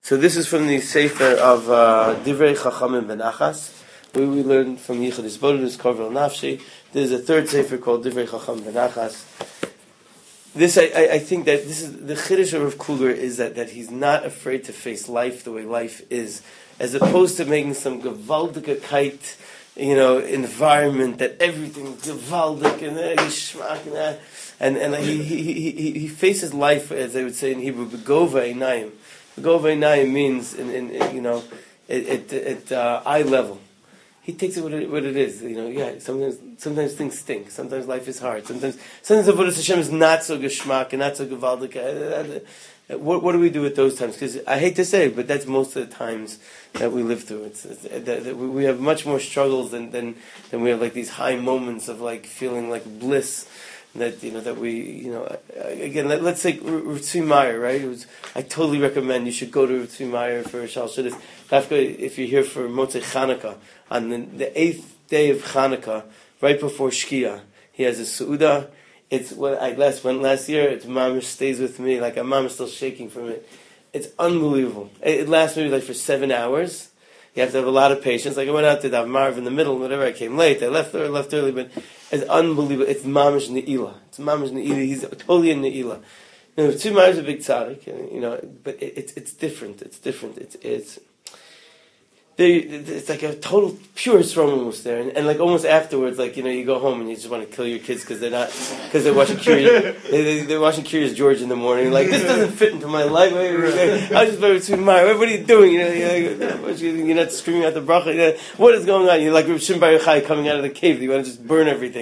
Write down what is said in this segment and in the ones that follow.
So this is from the Sefer of Divrei Chachamim Benachas. We learned from Yichud Isbodus Korvel Nafshi. There's a third Sefer called Divrei Chachamim Benachas. This, I think that this is the Chiddush of Rav Kluger is that he's not afraid to face life the way life is, as opposed to making some gewaldige kite, environment that everything's gewaldig and geschmack and he faces life, as they would say in Hebrew, begova einayim. Begova einayim means at eye level. He takes it what it is. Sometimes things stink. Sometimes life is hard. Sometimes Avodas Hashem is not so geschmack and not so gewaldig. What do we do at those times? Because I hate to say it, but that's most of the times that we live through. We have much more struggles than we have like these high moments of like feeling like bliss. That we again. Let's take Rav Tzvi Meyer, right? I totally recommend you should go to Rav Tzvi Meyer for Shal Shidduch. If you're here for Motzei Chanukah on the 8th day of Chanukah, right before Shkia, he has a Seudah. It's what I went last year. It's mamash stays with me. Like mom is still shaking from it. It's unbelievable. It lasts maybe like for 7 hours. You have to have a lot of patience. Like I went out to Dav Marv in the middle, whatever. I came late. I left early, but it's unbelievable. It's mamash ne'ilah. It's mamash ne'ilah. He's totally in ne'ilah. Tzvi Meyer is a big tzaddik, but it's different. It's different. It's like a total pure Srom almost there, and like almost afterwards, like you go home and you just want to kill your kids because they're watching Curious George in the morning. Like this doesn't fit into my life. I was just very Tzvi Meyer. What are you doing? You're not screaming out the bracha. What is going on? You're like Rav Shimon Bar Yochai coming out of the cave. You want to just burn everything.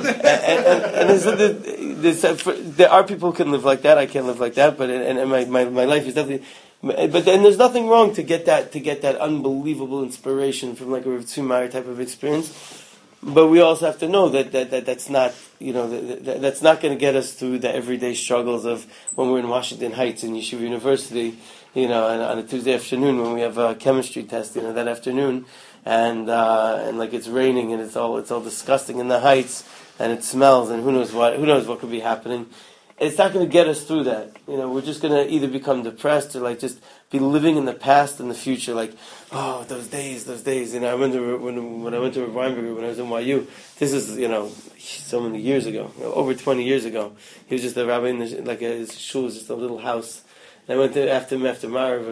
There are people who can live like that. I can't live like that. But my life is definitely. But then there's nothing wrong to get that unbelievable inspiration from like a Rav Tzvi Meyer type of experience. But we also have to know that's not that's not going to get us through the everyday struggles of when we're in Washington Heights in Yeshiva University, and on a Tuesday afternoon when we have a chemistry test, that afternoon, and like it's raining and it's all disgusting in the Heights and it smells and who knows what could be happening. It's not going to get us through that. We're just going to either become depressed or like just be living in the past and the future. Like, oh, those days. I remember when I went to Weinberger when I was in YU. This is so many years ago, over 20 years ago. He was just a rabbi in his shul was just a little house. And I went there after Marav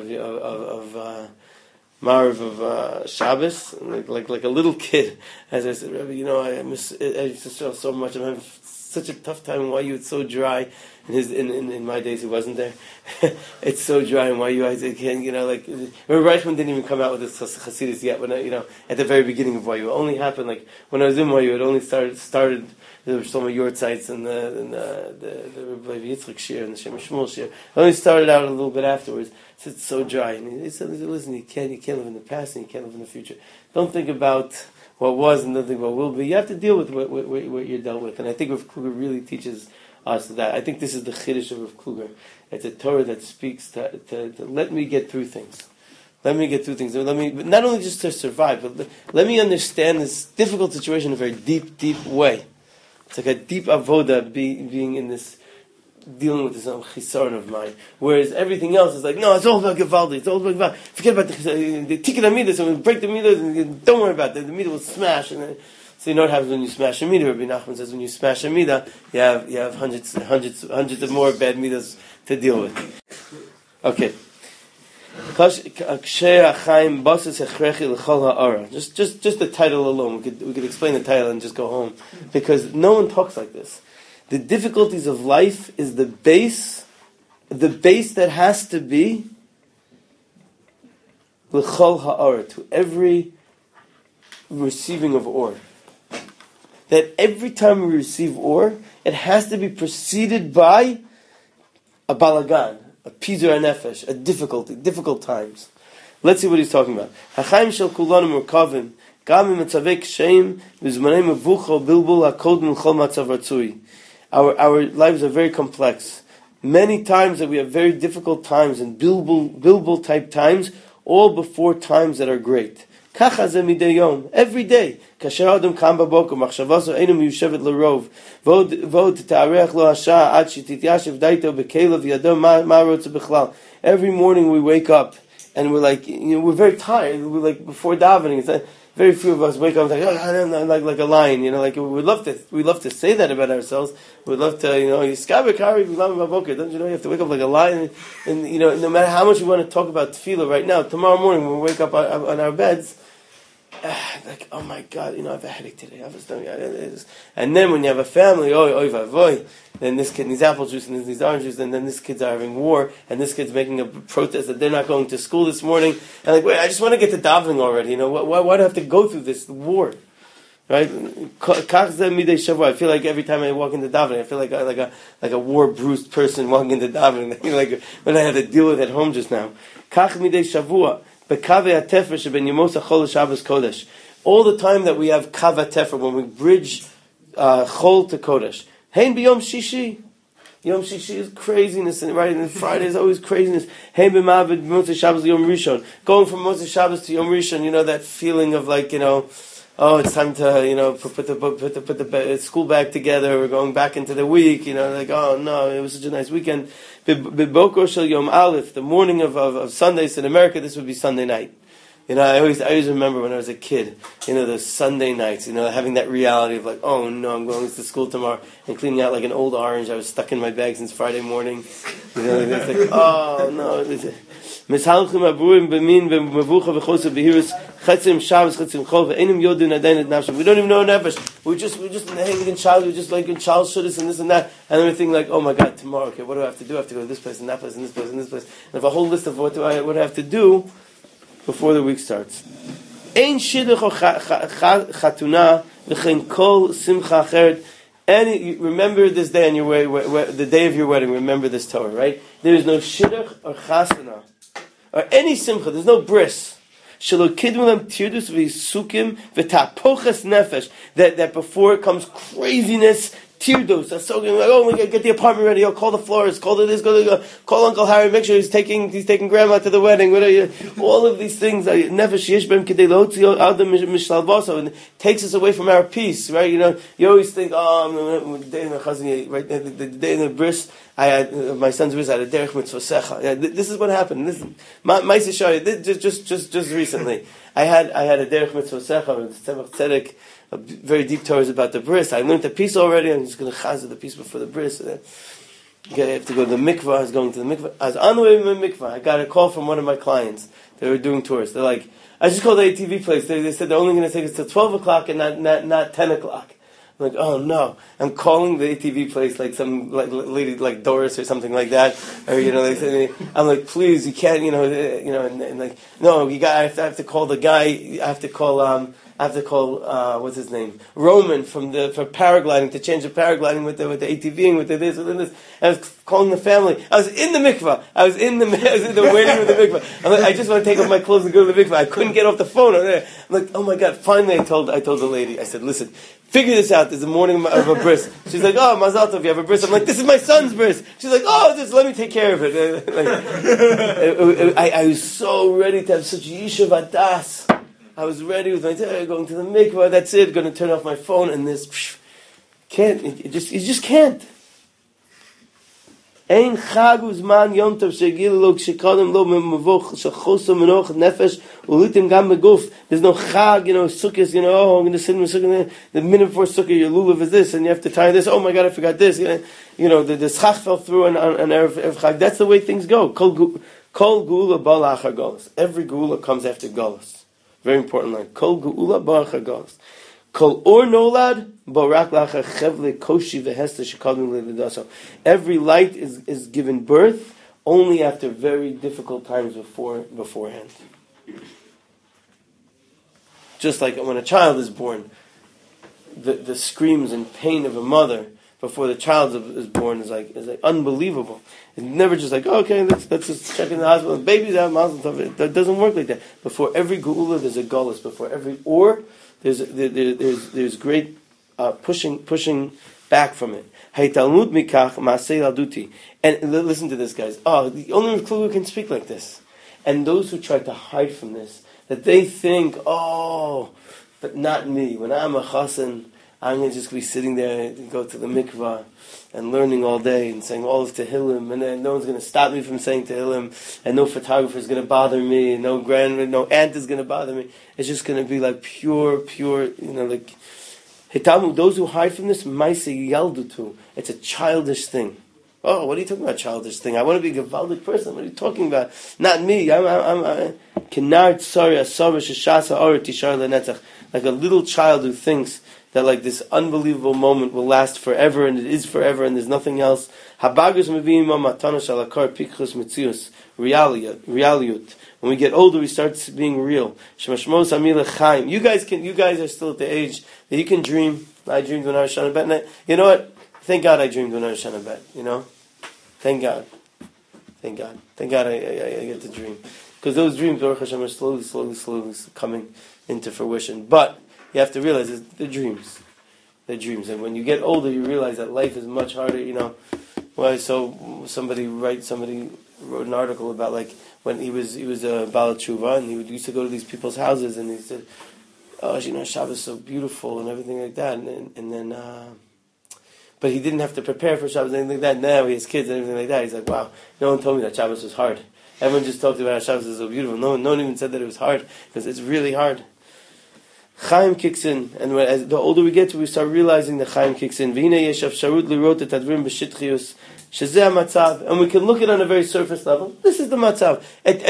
of Shabbos, like a little kid. As I said, Rabbi, I used to struggle so much. I'm having such a tough time in YU. It's so dry. In my days, he wasn't there. It's so dry in YU. I can't, Reichman didn't even come out with this Hasidus yet. When at the very beginning of YU, it only happened like when I was in YU. It only started. There were some of your sites and the Rabbi Yitzchak Shir and the Shem Shmuel Shir. It only started out a little bit afterwards. So it's so dry. And he said, listen, you can't live in the past and you can't live in the future. Don't think about what was and don't think what will be. You have to deal with what you're dealt with. And I think Rav Kluger really teaches us that. I think this is the Chiddush of Rav Kluger. It's a Torah that speaks to let me get through things. Let me get through things. But not only just to survive, but let me understand this difficult situation in a very deep, deep way. It's like a deep avoda being in this, dealing with this chisaron of mine. Whereas everything else is like, no, it's all about Gevaldi. It's all about Gevaldi. Forget about the tikkun amidas, and we break the midas, and don't worry about it. The midah will smash. And then, so you know what happens when you smash a midah? Rabbi Nachman says when you smash a midah, you have hundreds of more bad midas to deal with. Okay. Just the title alone, we could explain the title and just go home, because no one talks like this. The difficulties of life is the base that has to be l'chol ha'ara, to every receiving of or. That every time we receive or, it has to be preceded by a balagan, a pizur nefesh, a difficult times. Let's see what he's talking about. Hachaim shel kulanu murkavim, gam mitzavei ksheim, v'zmanei mevucha bilbul hakodem l'chol matzav ratzui. Our lives are very complex. Many times that we have very difficult times and bilbul type times, all before times that are great. Every day. כאשר האדם קם בבוקר, מחשבתו אינו מיושבת לרוב, ועוד תתארך לו השעה עד שתתיישב דעתו בכליו וידע מה רוצה בכלל. Every morning we wake up and we're like, we're very tired. We're like before davening. It's very few of us wake up and like a lion. Like we love to say that about ourselves. We'd love to, don't you know? You have to wake up like a lion, and no matter how much we want to talk about tefillah right now, tomorrow morning when we wake up on our beds. Like, oh my God, I have a headache today. I have a stomach. And then when you have a family, then this kid needs apple juice and this needs orange juice, and then this kid's having war, and this kid's making a protest that they're not going to school this morning. And like, wait, I just want to get to davening already. Why do I have to go through this war? Right? I feel like every time I walk into davening, I feel like a war bruised person walking into davening. Like when I had to deal with at home just now. All the time that we have kav tefer, when we bridge chol to kodesh. Hein b'yom shishi. Yom shishi is craziness, and right, and Friday is always craziness. Hein b'mavid Motzei Shabbos Yom Rishon. Going from Motzei Shabbos to Yom Rishon, that feeling of like, it's time to, put the school back together. We're going back into the week. Like, oh no, it was such a nice weekend. B'bokor shel Yom Aleph, the morning of Sundays in America, this would be Sunday night. I always remember when I was a kid, those Sunday nights, having that reality of like, oh no, I'm going to school tomorrow, and cleaning out like an old orange I was stuck in my bag since Friday morning. It's like, oh no. Mishalchim aburim b'min v'mevucha v'chosa b'hirus chetzim Shabbos chetzim chol v'enim yodin adayin et nafshem. We don't even know nefesh. We're just hanging in child. We're just like in child shudis and this and that, and then we're thinking like, oh my God, tomorrow. Okay, what do I have to do? I have to go to this place and that place and this place and this place. And have a whole list of what do I have to do before the week starts. Ein shidduch or chatuna v'chein kol simcha acheret. Remember this day on your way, the day of your wedding. Remember this Torah, right? There is no shidduch or chasana or any simcha. There's no bris. Shelo kidmulam tirdus v'sukim v'tapoches nefesh. That before it comes craziness. Tirdos, that's so good. Like, oh my God, get the apartment ready. Call the florist. Call this. Call Uncle Harry. Make sure he's taking Grandma to the wedding. All of these things. Nefesh yishbem kidei lotzi adam mishlalvaso, and it takes us away from our peace. Right? You always think, the day in the chazan, right? The day in the bris, I had my son's bris. I had a derech mitzvah secha. This is what happened. This ma'aseh shari. Just recently, I had a derech mitzvah secha with Tzemach Tzedek. Very deep Torahs about the bris. I learned the piece already. I'm just going to chazah the piece before the bris. I have to go to the mikvah. I was going to the mikvah. I was on the way to the mikvah. I got a call from one of my clients. They were doing tours. They're like, I just called the ATV place. They said they're only going to take us till 12 o'clock and not 10 o'clock. I'm like, oh no! I'm calling the ATV place like some lady like Doris or something like that, or they say, I'm like, please, you can't, and like, no, you got. I have to call the guy. I have to call what's his name, Roman for paragliding, to change the paragliding with the ATVing with the this and this. I was calling the family. I was in the mikvah. I was in the waiting with the mikvah. I'm like, I just want to take off my clothes and go to the mikvah. I couldn't get off the phone. I'm like, oh my God! Finally, I told the lady. I said, listen. Figure this out. There's a morning of a bris. She's like, oh, Mazal Tov, you have a bris. I'm like, this is my son's bris. She's like, oh, just let me take care of it. I was so ready to have such yishuv adas. I was ready with my going to the mikvah. That's it. Going to turn off my phone and this can't. You just can't. Ein chag uzman yom tov shegil lo kshekodem lo mevoch shechoso menoch nefesh ulitim gam beguf. There's no chag, sukkahs. I'm going to sit in the sukkah. The minute before sukkah, your lulav is this, and you have to tie this. Oh my God, I forgot this. The schach fell through on erev chag. That's the way things go. Kol gula bal achar golos. Every gula comes after golos. Very important line. Kol gula bal achar golos. Kol or nolad barak lachar chevle koshi vehesta shekadmu levidaso. Every light is given birth only after very difficult times beforehand. Just like when a child is born, the screams and pain of a mother before the child is born is like unbelievable. It's never just like, okay, let's just check in the hospital. The baby's out, that doesn't work like that. Before every geula, there's a gullus. Before every or, there's great pushing back from it. And listen to this, guys. Oh, the only Kluger can speak like this. And those who try to hide from this, that they think, but not me. When I'm a chassan, I'm going to just be sitting there and go to the mikvah and learning all day and saying all of Tehillim, and then no one's going to stop me from saying Tehillim, and no photographer is going to bother me, and no aunt is going to bother me. It's just going to be like pure, like Hitamu. Those who hide from this, Maisi Yaldutu. It's a childish thing. Oh, what are you talking about, childish thing? I want to be a Gavaldic person. What are you talking about? Not me. I'm like a little child who thinks that like this unbelievable moment will last forever, and it is forever, and there's nothing else. Realiyut. When we get older, we start being real. You guys are still at the age that you can dream. I dreamed when I was Shana Bet. You know what? Thank God I dreamed when I was Shana Bet. You know? Thank God I get to dream. Because those dreams, Baruch Hashem, are slowly coming into fruition. But you have to realize they're dreams. They're dreams. And when you get older, you realize that life is much harder, you know. Well, so somebody wrote an article about like when he was a Baal Tshuva, and he used to go to these people's houses, and he said, "Oh, you know, Shabbos is so beautiful," and everything like that, and then but he didn't have to prepare for Shabbos and anything like that. Now he has kids and everything like that. He's like, "Wow, no one told me that Shabbos was hard. Everyone just talked about how Shabbos is so beautiful. No one even said that it was hard, because it's really hard." Chaim kicks in, and as the older we get, we start realizing that Chaim kicks in. And we can look at it on a very surface level. This is the matzav.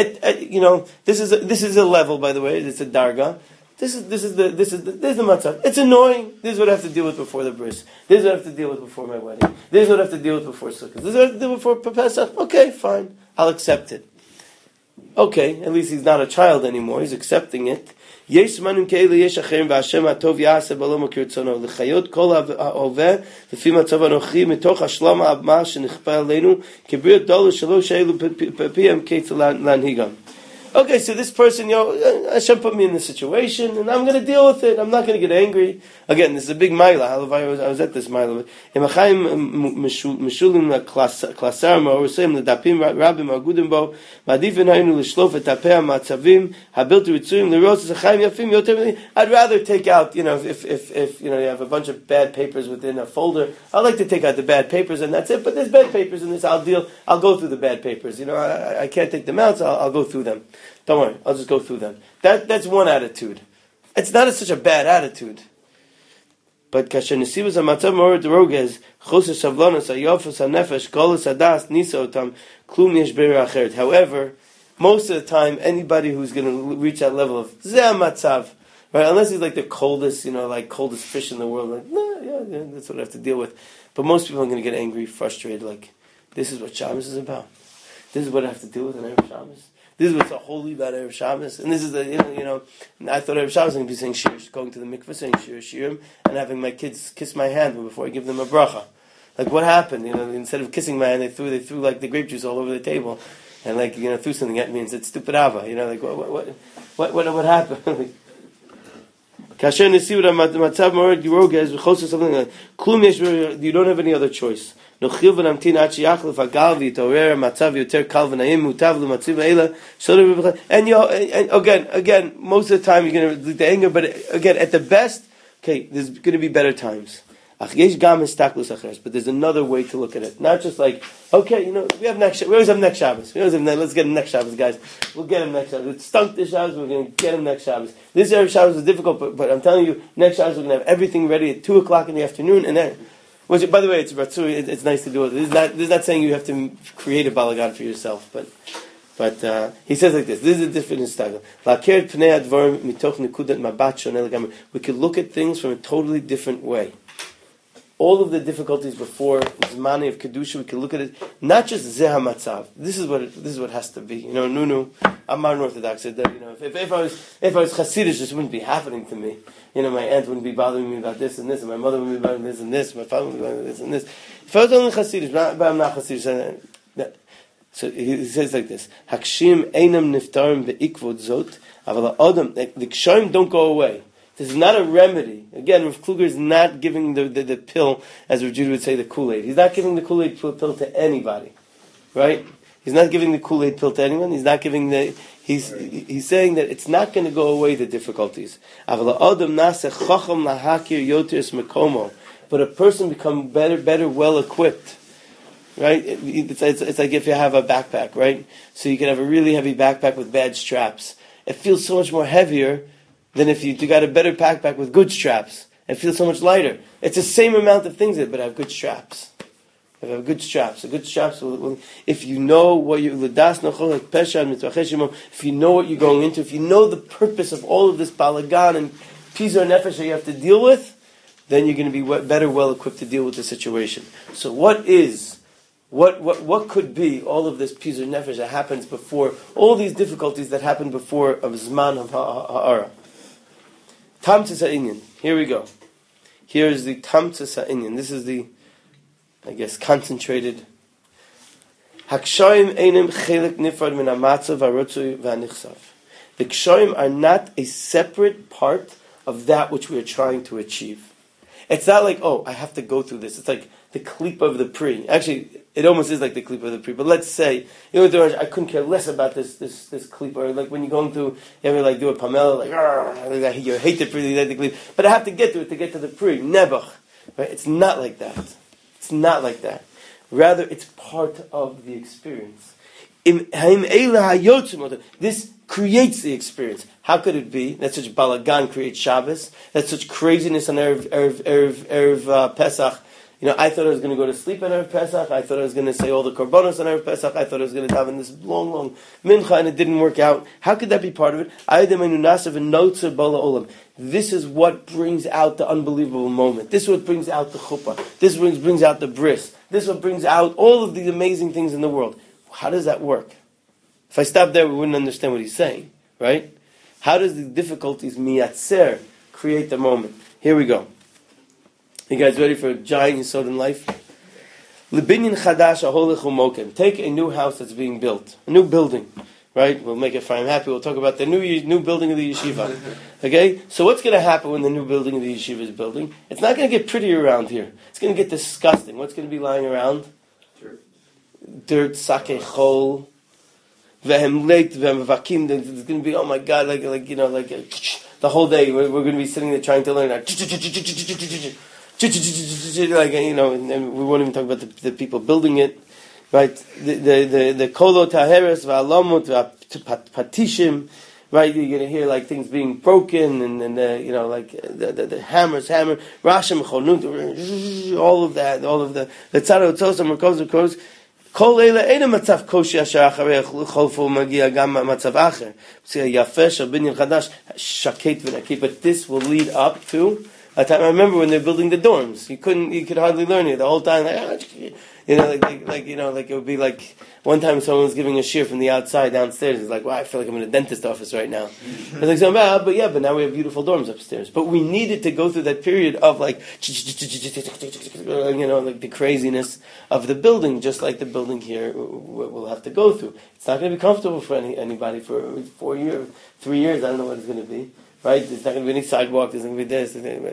This is a level, by the way. It's a darga. This is the matzav. It's annoying. This is what I have to deal with before the bris. This is what I have to deal with before my wedding. This is what I have to deal with before Sukkot. This is what I have to deal with before Pesach. Okay, fine. I'll accept it. Okay, at least he's not a child anymore. He's accepting it. Yesh manim ke'ele yesh acherim v'Hashem hatov ya'aseh b'lo makirtzono l'chayot kol ha'oveh l'fi matzav anochi mitoch hashlam ha'abma shenichpa aleinu kibriyot dolu shelo she'elu p'piyam keitz lanhigam. Okay, so this person, Hashem put me in this situation, and I'm going to deal with it. I'm not going to get angry. Again, this is a big maila. I was at this maila. Imachayim mishulim klasar ma'orusayim l'dapim rabim agudim bo ma'adifin haynu l'shlof et tapei ha'matzavim habilti ritzuyim l'ros zachayim yafim yoter. I'd rather take out, if you have a bunch of bad papers within a folder, I like to take out the bad papers and that's it. But there's bad papers in this. I'll go through the bad papers. I can't take them out, so I'll go through them. Don't worry, I'll just go through them. That's one attitude. It's not such a bad attitude. But kasher nesivus hamatzav ma'or derogez choser savlanos hayofus hanefesh golus hadas nisa otam klum yesh be'er acheret. However, most of the time, anybody who's going to reach that level of zeh hamatzav, right? Unless he's like the coldest, coldest fish in the world, like that's what I have to deal with. But most people are going to get angry, frustrated, like this is what Shabbos is about. This is what I have to deal with in Erev Shabbos. This is what's so holy about Erev Shabbos. And this is I thought Erev Shabbos was going to be saying shir, going to the mikveh, saying shirim, and having my kids kiss my hand before I give them a bracha. Like what happened? Instead of kissing my hand, they threw like the grape juice all over the table, and threw something at me and said "stupid Ava." What happened? Kasher nesiud matzav morad girogez v'choser something like klum yesh. You don't have any other choice. No chil v'namtin ad sheyachlef hagal v'yitorer matzav yoter kal v'naim mutav l'matziv ha'ela. And again, most of the time you're going to lead the anger, but again, at the best, okay, there's going to be better times. But there's another way to look at it. Not just like, okay, we always have next Shabbos. Let's get him next Shabbos, guys. We'll get him next Shabbos. It stunk this Shabbos, we're going to get him next Shabbos. This Erev Shabbos is difficult, but I'm telling you, next Shabbos we're going to have everything ready at 2 o'clock in the afternoon, and then, which, by the way, it's ratzui, it's nice to do it. This is not saying you have to create a balagan for yourself, but he says like this. This is a different style. We could look at things from a totally different way. All of the difficulties before Zmani of Kedusha, we can look at it, not just Zeh HaMatzav. This is what has to be. Nunu, I'm modern Orthodox, said that, if I was Hasidish, this wouldn't be happening to me. My aunt wouldn't be bothering me about this and this, and my mother wouldn't be bothering me this and this, my father wouldn't be bothering me this and this. If I was only Hasidish, but I'm not Hasidish. So he says like this, Hakshim einam niftarim be'ikvot zot, aval ha'odam, the kshoim don't go away. This is not a remedy. Again, Rav Kluger is not giving the pill, as Rav Judah would say, the Kool-Aid. He's not giving the Kool-Aid pill to anybody. Right? He's not giving the Kool-Aid pill to anyone. He's He's saying that it's not going to go away, the difficulties. But a person become better, well equipped. Right? It's like if you have a backpack, right? So you can have a really heavy backpack with bad straps. It feels so much more heavier than if you got a better backpack with good straps. It feels so much lighter. It's the same amount of things, but have good straps. If you know what if you know what you're going into, if you know the purpose of all of this balagan and pizar nefesh that you have to deal with, then you're going to be better, well equipped to deal with the situation. So what could be all of this pizar nefesh that happens before, all these difficulties that happen before of zman of ha'ara? Tamtzis ha'inyan. Here we go. Here is the tamtzis ha'inyan. This is the, I guess, concentrated. Hakshoim einem chelik nifrad min hamatzav harotzuy v'hanichsav. The kshoim are not a separate part of that which we are trying to achieve. It's not like, I have to go through this. It's like the klipa of the pri. Actually, it almost is like the klipa of the pri. But let's say, I couldn't care less about this klipa. Or like when you're going through, you ever like do a pamela, like you hate the pri, you hate the klipa. But I have to get to it to get to the pri. Nebuch. Right? It's not like that. It's not like that. Rather, it's part of the experience. This creates the experience. How could it be that such balagan creates Shabbos? That such craziness on Erev Pesach? I thought I was going to go to sleep on Erev Pesach. I thought I was going to say all the korbanos on Erev Pesach. I thought I was going to have in this long mincha, and it didn't work out. How could that be part of it? This is what brings out the unbelievable moment. This is what brings out the chuppah. This brings out the bris. This is what brings out all of the amazing things in the world. How does that work? If I stop there, we wouldn't understand what he's saying, right? How does the difficulties miyatzer create the moment? Here we go. You guys ready for a giant yesod in life? Lebinyan chadash aholech umokem. Take a new house that's being built, a new building, right? We'll make Ephraim happy. We'll talk about the new building of the yeshiva. Okay? So what's going to happen when the new building of the yeshiva is building? It's not going to get prettier around here. It's going to get disgusting. What's going to be lying around? Dirt, sake, chol, vehem leit, vehem vakim. There's going to be, oh my God, like the whole day we're going to be sitting there trying to learn that. And we won't even talk about the people building it, right? The kolo taheres v'alamot v'patishim, right? You're going to hear like things being broken and the hammer, rashim chonut, all of that, all of the tzara utzos and merkos. Kol eila eina matzav koshi asher acharei cholfo magia gam matzav acher. Yafesh binyan chadash shaket v'naki. But this will lead up to a time. I remember when they're building the dorms. You could hardly learn it the whole time. Like it would be like one time someone was giving a shiur from the outside downstairs. It's like, wow, I feel like I'm in a dentist office right now. It's like, but now we have beautiful dorms upstairs. But we needed to go through that period of like the craziness of the building, just like the building here we'll have to go through. It's not going to be comfortable for anybody for 4 years, 3 years. I don't know what it's going to be. Right? There's not going to be any sidewalk. There's not going to be this.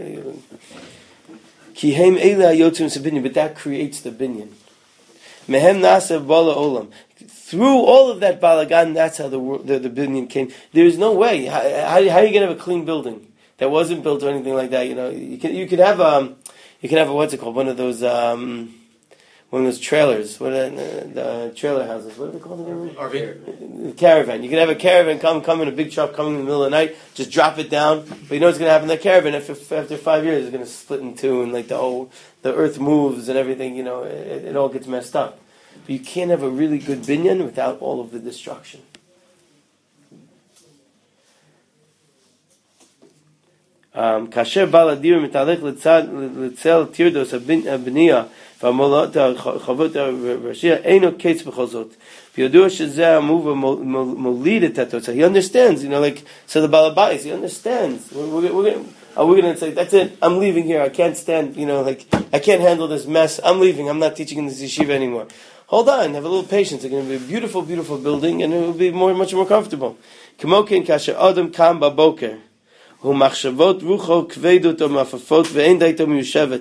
But that creates the binyan. Mehem nasev bala olam. Through all of that balagan, that's how the binyan came. There is no way. How are you going to have a clean building that wasn't built or anything like that? You could have what's it called? One of those trailers. The trailer houses. What are they called again? RV. Caravan. You can have a caravan come in a big truck coming in the middle of the night, just drop it down. But you know what's going to happen? That caravan after 5 years is going to split in two, and like the earth moves and everything. It all gets messed up. But you can't have a really good binyan without all of the destruction. Kasher baladir mitalech letzel tirdos abniya v'amolot chavot rashia eino kates b'chozot v'yodua shezeh amuva molid etatot. He understands, so the balabais, he understands. Are we going to say, that's it, I'm leaving here, I can't stand, I can't handle this mess, I'm leaving, I'm not teaching in this yeshiva anymore. Hold on, have a little patience. It's going to be a beautiful, beautiful building, and it will be much more comfortable. K'moken kasher adam kam baboker. ומחשבות רוחו כבדות ומעפפות ואין דעתו מיושבת.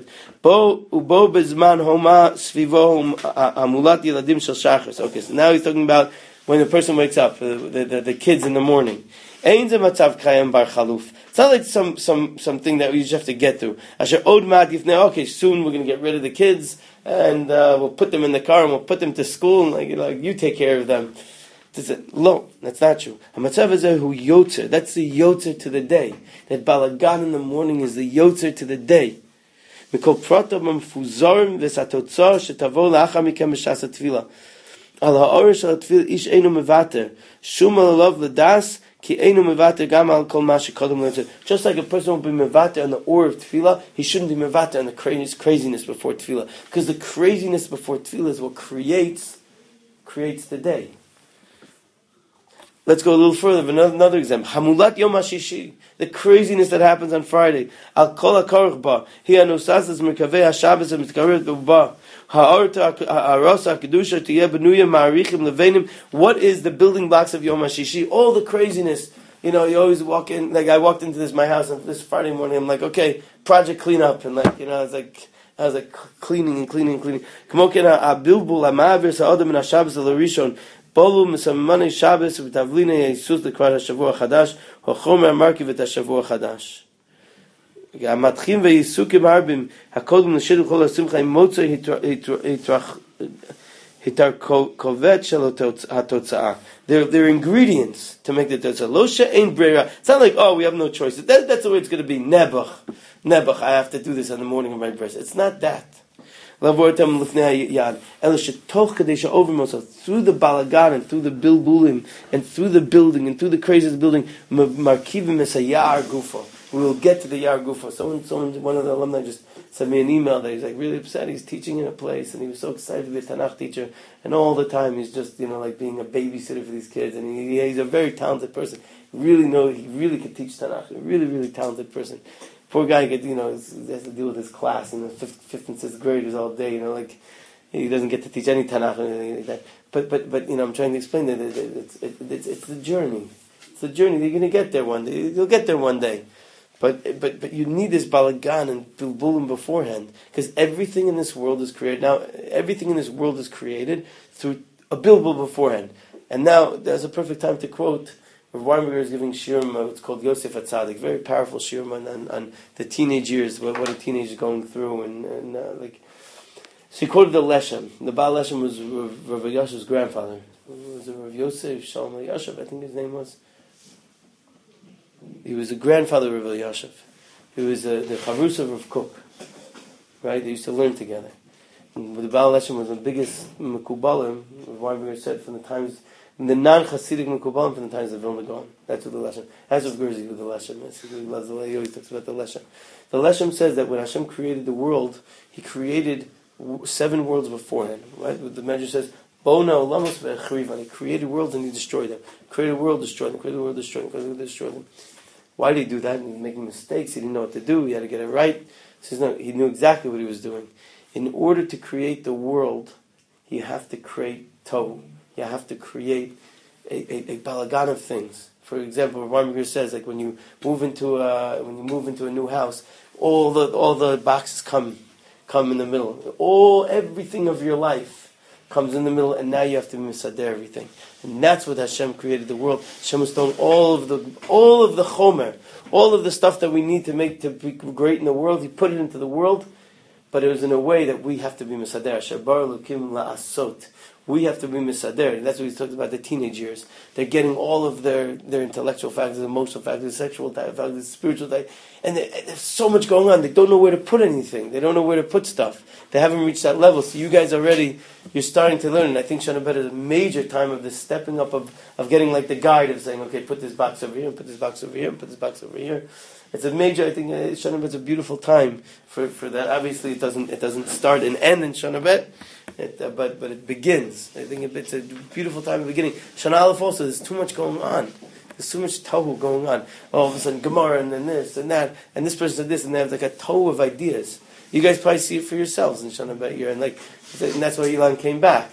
בו בזמן הומה סביבו המולת ילדים של שחרס. Okay, so now he's talking about when the person wakes up, the kids in the morning. It's not like something that we just have to get through. Okay, soon we're going to get rid of the kids, and we'll put them in the car, and we'll put them to school, and like you take care of them. No, that's not true. That's the yotzer to the day. That balagan in the morning is the yotzer to the day. Mikol pratam mfuzorim v'satotzar shetavo la'achar mikem b'shas hatfila. Al ha'or shel hatfila ish einu mevater shum alalav l'das ki einu mevater gam al kol ma shekodem le'tzeh. Just like a person won't be mevater on the or of tefillah, he shouldn't be mevater on the craziness before tefillah, because the craziness before tefillah is what creates the day. Let's go a little further. Another example. Hamulat Yom HaShishi. The craziness that happens on Friday. Al kol ha'karach ba. Hi anusas es merkavei ha'shabbos ha'mitkarev ba. Ha'arta ha'arasa ha'kedusha tiyeh benuya ma'arichim levenim. What is the building blocks of Yom HaShishi? All the craziness. You always walk in, like I walked into my house on this Friday morning, I'm like, okay, project cleanup. And I was cleaning. K'moken ha'bilbul ha'ma'avir sa'odem min ha'shabbos ha'larishon. Bolu misamane Shabbos v'tavline Jesus lekvar hashavua chadash hochomer amarki v'tashavua chadash. Hamatchim v'yisukim harbim hakodem l'shidduch kol hasimcha imotzer hitarkovet shel hatotzah. They're ingredients to make the totzah. Lo she'ein breira. It's not like, we have no choice. That's the way it's going to be. Nebuch, I have to do this on the morning of my birth. It's not that. Through the balagan and through the bilbulim and through the building and through the craziest building, markivim es hayar gufo. We will get to the yar gufo. One of the alumni just sent me an email that he's like really upset. He's teaching in a place and he was so excited to be a Tanakh teacher, and all the time he's just like being a babysitter for these kids, and he's a very talented person. He really could teach Tanakh. A really, really talented person. Poor guy he has to deal with his class in the fifth and sixth graders all day. He doesn't get to teach any Tanakh or anything like that. But I'm trying to explain that it's the journey. It's the journey. You're going to get there one day. You'll get there one day. But you need this balagan and bilbulim beforehand, because everything in this world is created. Now, everything in this world is created through a bilbul beforehand. And now there's a perfect time to quote. Rav Weinberger is giving shiurim, it's called Yosef HaTzadik, very powerful shiurim on the teenage years, what a teenager is going through, So he quoted the Leshem. The Baal Leshem was Rav Yashev's grandfather. Was it Rav Yosef Shalom Yashev? I think his name was. He was the grandfather of Rav Yashev. He was the Chavrusa of Rav Kook. Right? They used to learn together. And the Baal Leshem was the biggest Mekubalim, Rav Weinberger said, from the times. The non-Hasidic Mekubalim from the times of Vilna Gaon. That's what the Leshem. As of Gerzi with the Leshem. He always talks about the Leshem. The Leshem says that when Hashem created the world, He created 7 worlds beforehand. Right? The Medrash says, Bona olamos ve'echrivan. He created worlds and He destroyed them. Created a world, destroyed them. Created a world, destroyed them. Created a world, destroyed them. Why did He do that? He was making mistakes. He didn't know what to do. He had to get it right. He knew exactly what He was doing. In order to create the world, you have to create tohu. You have to create a balagan of things. For example, Rambam says, like when you move into a new house, all the boxes come in the middle. Everything of your life comes in the middle, and now you have to misader everything. And that's what Hashem created the world. Hashem has thrown all of the chomer, all of the stuff that we need to be great in the world. He put it into the world, but it was in a way that we have to be misader. Shabar lukim la'asot. We have to be misader. And that's what he talked about, the teenage years. They're getting all of their intellectual faculties, emotional faculties, sexual faculties, spiritual faculties. And there's so much going on. They don't know where to put anything. They don't know where to put stuff. They haven't reached that level. So you guys you're starting to learn. And I think Shana Bet is a major time of this stepping up of getting like the guide of saying, okay, put this box over here, and put this box over here, and put this box over here. It's a major, I think Shana Bet is a beautiful time for that. Obviously it doesn't start and end in Shana Bet. But it begins. I think it's a beautiful time at the beginning. Shana Aleph also, there's too much going on. There's too much tohu going on. All of a sudden, Gemara, and then this, and that, and this person said this, and they have like a tohu of ideas. You guys probably see it for yourselves in Shana Bet here, and that's why Elon came back.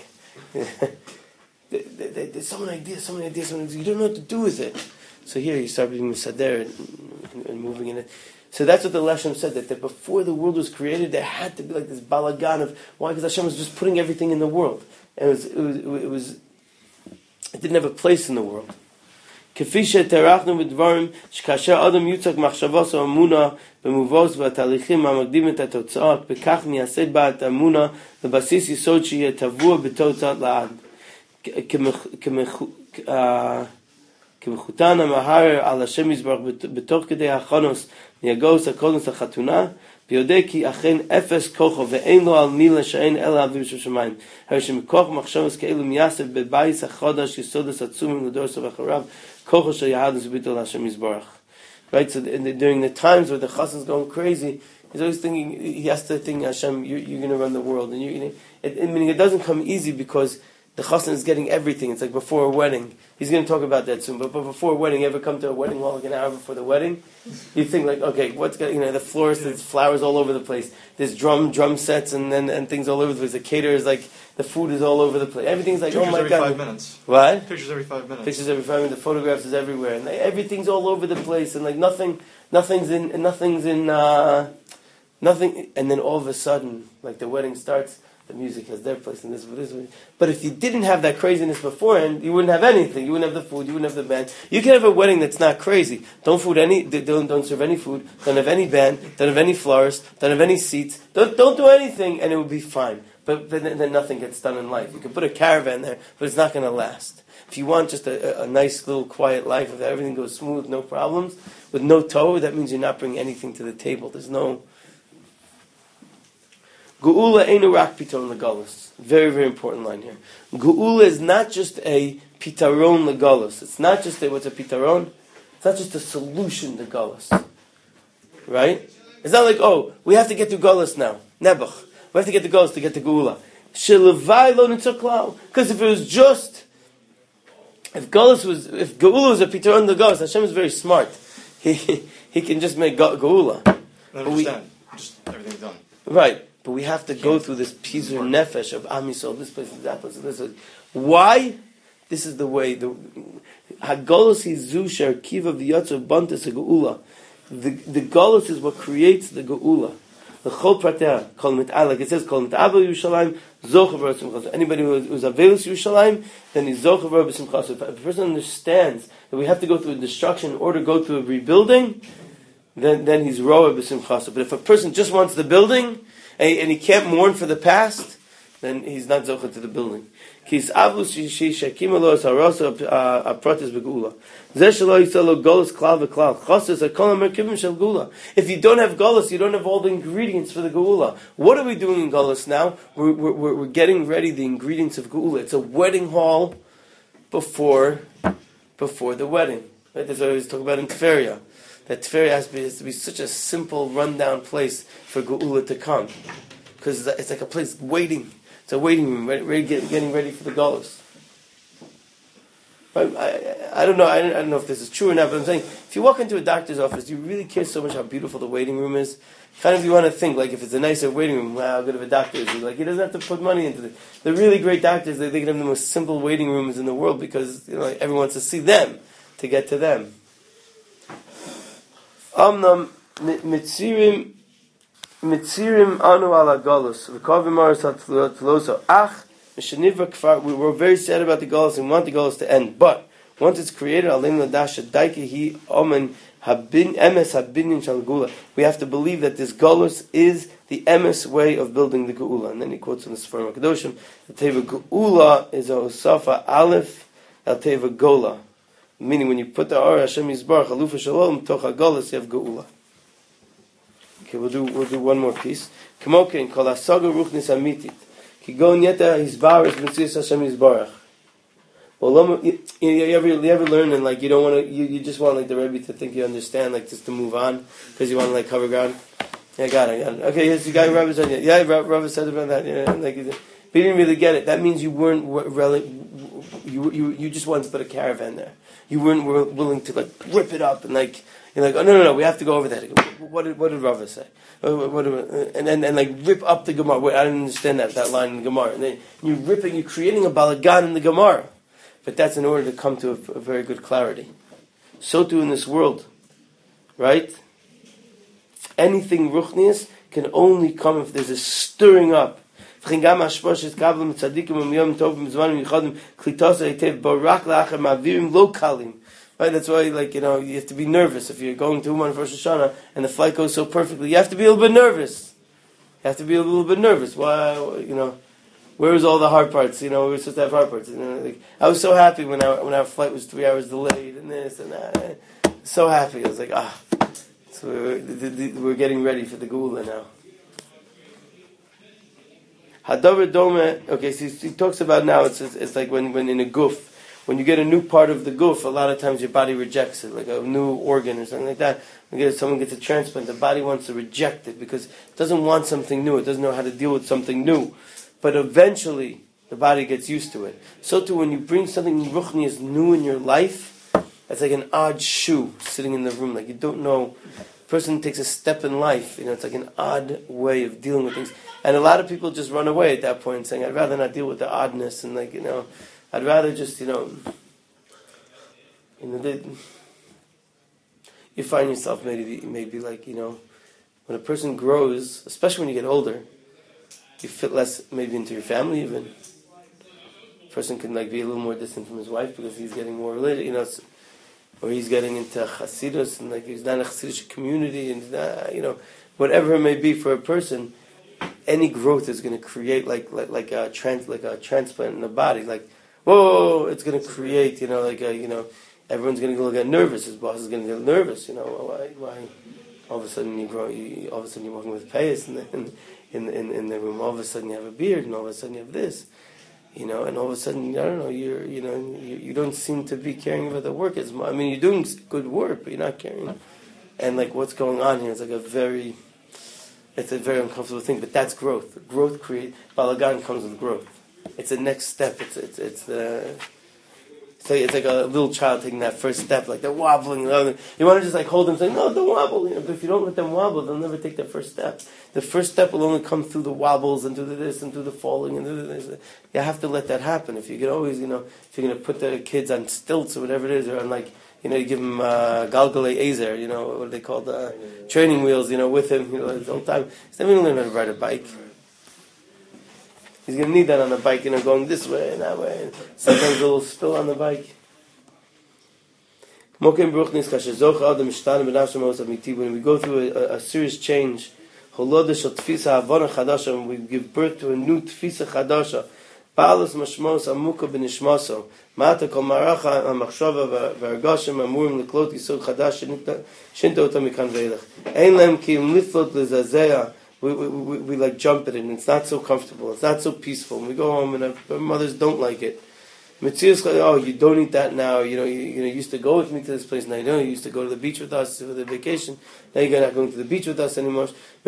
There's so many ideas. You don't know what to do with it. So here you start being misader and moving in it. So that's what the Leshem said, that before the world was created, there had to be like this balagan of, why? Because Hashem was just putting everything in the world. And it was It didn't have a place in the world. כפי שתארחנו בדברים שכאשר אדם יוצק מחשבos או אמונה במובוס והתהליכים המקדימים את התוצאות, בכך מייסד בה את האמונה לבסיס יסוד שיהיה טבוע בתוצאות לעד. כמחותן המהר על השם יזברך בתוך כדי החונוס מיגוס הקונוס החתונה, ויודע כי אכן אפס כוחו ואין לו על מי לשען אלא אביו שבשמיים. הרי שמכוח מחשבos כאלו מייסד בבייס החודש יסודס עצומים לדורס ואחריו, כוחו של יהדות ביטול Hashem Yisborach. Right, so during the times where the chassan's going crazy, he's always thinking, he has to think, Hashem, you're going to run the world. And meaning it doesn't come easy because the chassan is getting everything. It's like before a wedding. He's going to talk about that soon. But before a wedding, you ever come to a wedding hall like an hour before the wedding? You think like, okay, what's going, the florist, there's flowers all over the place. There's drum sets and things all over the place. The caterer is like, the food is all over the place. Everything's like, Pictures oh my every God. 5 minutes. What? Pictures every 5 minutes. Pictures every 5 minutes. The photographs is everywhere. And everything's all over the place. And like nothing. And then all of a sudden, like the wedding starts, the music has their place and this. But if you didn't have that craziness beforehand, you wouldn't have anything. You wouldn't have the food. You wouldn't have the band. You can have a wedding that's not crazy. Don't serve any food. Don't have any band. Don't have any florist. Don't have any seats. Don't do anything, and it would be fine. But then nothing gets done in life. You can put a caravan there, but it's not going to last. If you want just a nice little quiet life, if everything goes smooth, no problems, with no Torah, that means you're not bringing anything to the table. There's no... Geula einu rak pitaron legalus. Very, very important line here. Geula is not just a pitaron legalus. It's not just what's a pitaron? It's not just a solution to galus. Right? It's not like, oh, we have to get to galus now. Nebuch. We have to get the galus to get the Geula. Shelevai lo nitzok klal. Because if it was just... If Geula was a pitaron legalus, Hashem is very smart. He can just make Geula. I understand. Just everything's done. Right. But we have to go through this pizur nefesh of Am Yisrael, this place, that place, this place. Why? This is the way. Hagolus hizu sher kiva v'yotzer bantes geula. The golus is what creates the geula. The chol prater kol mit'al, like it says, kol mit'al Yerushalayim zocher v'simchas. Anybody who's avelus Yerushalayim, then he's zocher v'simchas. If a person understands that we have to go through destruction in order to go through a rebuilding, then he's roa b'simchas. But if a person just wants the building, and he can't mourn for the past, then he's not zocher to the building. If you don't have galus, you don't have all the ingredients for the geula. What are we doing in galus now? We're getting ready the ingredients of geula. It's a wedding hall before the wedding. Right? That's what I was talking about in Tveria. That Tveria has to be such a simple, rundown place for geula to come, because it's like a place waiting. It's a waiting room, getting ready for the galus. Right? I don't know. I don't know if this is true or not, but I'm saying, if you walk into a doctor's office, do you really care so much how beautiful the waiting room is? Kind of, you want to think, like, if it's a nicer waiting room, wow, how good of a doctor is he? Like, he doesn't have to put money into it. The really great doctors, they can have the most simple waiting rooms in the world because everyone wants to see them to get to them. Amnam mitzirim anu ala galus v'kavim aris hatlosa ach mishnivra kfar. We were very sad about the galus and want the galus to end, but once it's created, alim ladasha daike hi omen habin emes habinin shal geula. We have to believe that this galus is the emes way of building the geula. And then he quotes in the Sfarim HaKadoshim, the teva geula is a osafa aleph el teva gola. Meaning, when you put the Ar Hashem Yisbarach Alufa Shalom Toch HaGolus, you have Geula. Okay, we'll do one more piece. K'mokein Kol Hasaga Ruchnis Amitit Kigon Yeta Yisbarach Mitzvus Hashem Yisbarach. Well, you ever learn and like you don't want to, you just want like the Rebbe to think you understand, like just to move on because you want to like cover ground. Yeah, I got it. Okay, yes, you got Rebbe's on it. Yeah, Rebbe said about that. Yeah, like but you didn't really get it. That means you weren't you just wanted to put a caravan there. You weren't willing to like rip it up and like you're like, oh no, we have to go over that. What did Rava say? And like rip up the Gemara. Wait, I didn't understand that line in the Gemara. And then you're creating a balagan in the Gemara. But that's in order to come to a very good clarity. So too in this world, right? Anything ruchnius can only come if there's a stirring up. וכן גם השפוש התקבלו מצדיקים ומיום טוב בזמן מיוחדים קליטוס היטב ברק לאחר מעבירים לא קלים. Right, that's why, you have to be nervous if you're going to Uman for Rosh Hashanah and the flight goes so perfectly. You have to be a little bit nervous. Why, where's all the hard parts? We were supposed to have hard parts. I was so happy when our flight was 3 hours delayed and this and that. So happy. I was like, So we're getting ready for the Geula now. Hadavar Dome. Okay, so he talks about now. It's like when in a guf. When you get a new part of the goof, a lot of times your body rejects it, like a new organ or something like that. When someone gets a transplant, the body wants to reject it because it doesn't want something new. It doesn't know how to deal with something new. But eventually, the body gets used to it. So too, when you bring something ruchni is new in your life, it's like an odd shoe sitting in the room. Like you don't know. A person takes a step in life. It's like an odd way of dealing with things. And a lot of people just run away at that point, saying, "I'd rather not deal with the oddness," and I'd rather just, you find yourself maybe like, when a person grows, especially when you get older, you fit less maybe into your family even. A person can be a little more distant from his wife because he's getting more religious, or he's getting into Hasidus and he's not in a Hasidic community and whatever it may be for a person. Any growth is going to create like a transplant in the body, whoa, it's going to create, everyone's going to go get nervous. His boss is going to get nervous. Why? All of a sudden all of a sudden you're walking with payas in the room. All of a sudden you have a beard, and all of a sudden you have this, and all of a sudden I don't know. You don't seem to be caring about the work as much. I mean, you're doing good work, but you're not caring. And what's going on here is it's a very uncomfortable thing. But that's growth. Growth creates balagan comes with growth. It's the next step. It's like a little child taking that first step, like they're wobbling. You want to just hold them, saying, "No, don't wobble." But if you don't let them wobble, they'll never take their first step. The first step will only come through the wobbles and through the this and through the falling and through the this. You have to let that happen. If you can always, if you're going to put the kids on stilts or whatever it is, or on you give them galgalei ezer, what are they called, training wheels, with him, the whole time. He's never going to learn how to ride a bike. He's going to need that on a bike, going this way and that way. And sometimes a little spill on the bike. When we go through a serious change, when we give birth to a new tfisa chadasha, Baalus mashmos amuka b'nishmaso, mata kol maracha amachshava v'argashim amurim leklot yisod chadash shinta otam mikan ve'elach. Ein lem ki im liflot lezazea. We jump at it, and it's not so comfortable. It's not so peaceful. And we go home, and our mothers don't like it. You don't eat that now. You used to go with me to this place. Now you used to go to the beach with us for the vacation. Now you're not going to the beach with us anymore.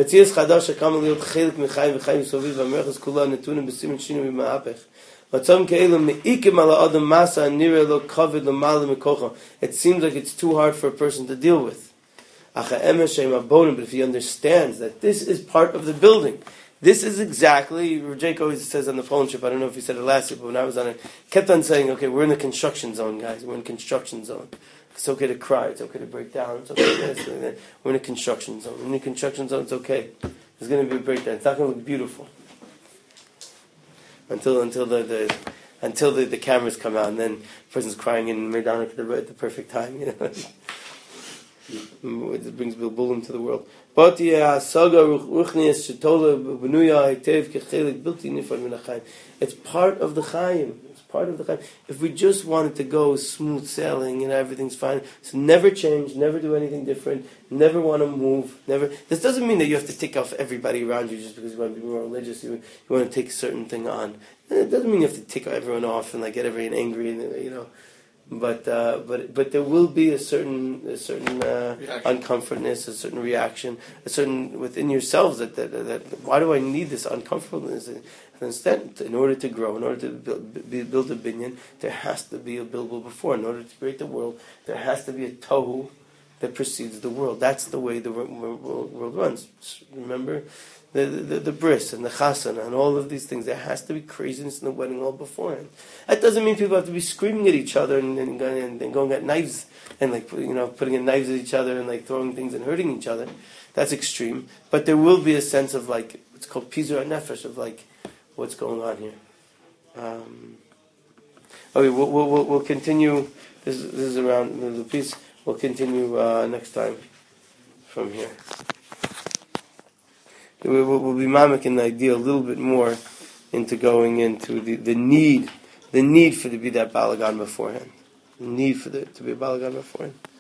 It seems like it's too hard for a person to deal with. But if he understands that this is part of the building, this is exactly, Jake always says on the phone trip, I don't know if he said it last year, but when I was on it, kept on saying, okay, we're in the construction zone, guys. We're in the construction zone. It's okay to cry. It's okay to break down. It's okay to this and that. We're in a construction zone. In the construction zone, it's okay. There's going to be a breakdown. It's not going to look beautiful until the cameras come out, and then the person's crying in Merdana at the perfect time. It brings Bilbul into the world. It's part of the Chaim. If we just wanted to go smooth sailing and everything's fine, so never change, never do anything different, never want to move, never. This doesn't mean that you have to take off everybody around you just because you want to be more religious. You want to take a certain thing on. It doesn't mean you have to take everyone off and get everyone angry and But there will be a certain uncomfortableness, a certain reaction, a certain within yourselves that why do I need this uncomfortableness? And instead, in order to grow, in order to build a binyan, there has to be a bilbul before. In order to create the world, there has to be a tohu that precedes the world. That's the way the world runs. Remember the bris and the chasana and all of these things. There has to be craziness in the wedding all beforehand. That doesn't mean people have to be screaming at each other and going at knives and putting in knives at each other and throwing things and hurting each other. That's extreme. But there will be a sense of it's called pizur nefesh, of what's going on here. Okay, we'll continue. This is around the piece. We'll continue next time from here. We'll be mamic in the idea a little bit more into going into the need for to be that balagan beforehand. The need for to be a balagan beforehand.